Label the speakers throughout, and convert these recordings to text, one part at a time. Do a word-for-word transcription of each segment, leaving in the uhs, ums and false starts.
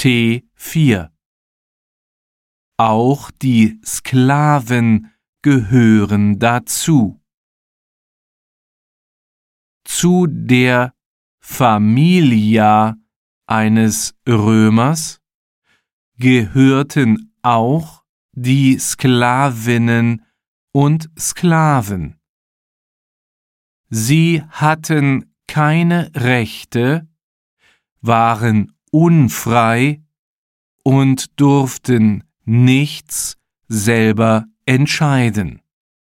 Speaker 1: T vier. Auch die Sklaven gehören dazu. Zu der Familia eines Römers gehörten auch die Sklavinnen und Sklaven. Sie hatten keine Rechte, waren unfrei und durften nichts selber entscheiden.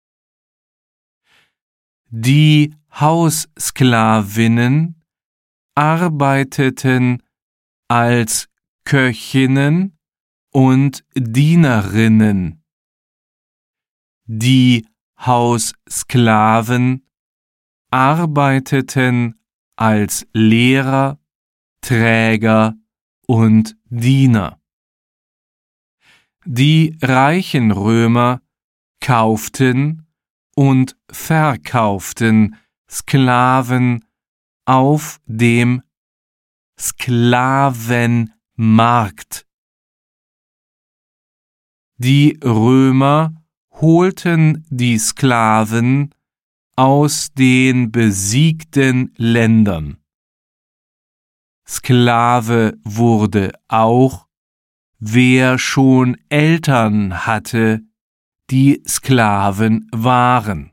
Speaker 1: Die Haussklavinnen arbeiteten als Köchinnen und Dienerinnen. Die Haussklaven arbeiteten als Lehrer, Träger und Diener. Die reichen Römer kauften und verkauften Sklaven auf dem Sklavenmarkt. Die Römer holten die Sklaven aus den besiegten Ländern. Sklave wurde auch, wer schon Eltern hatte, die Sklaven waren.